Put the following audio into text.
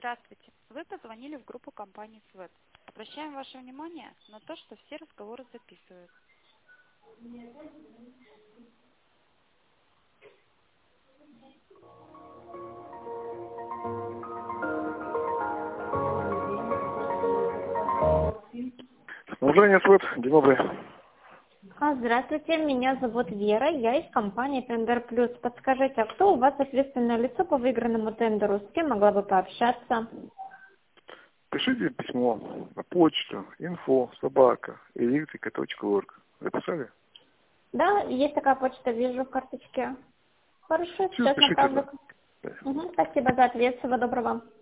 Здравствуйте. Вы позвонили в группу компании СВЭТ. Обращаем ваше внимание на то, что все разговоры записываются. Уважаемый СВЭТ, день добрый. Здравствуйте, меня зовут Вера, я из компании Тендер Плюс. Подскажите, а кто у вас ответственное лицо по выигранному тендеру? С кем могла бы пообщаться? Пишите письмо на почту info@electrica.org. Записали? Да, есть такая почта, вижу в карточке. Хорошо, Все, сейчас пишите, направлю. да. Спасибо за ответ, всего доброго.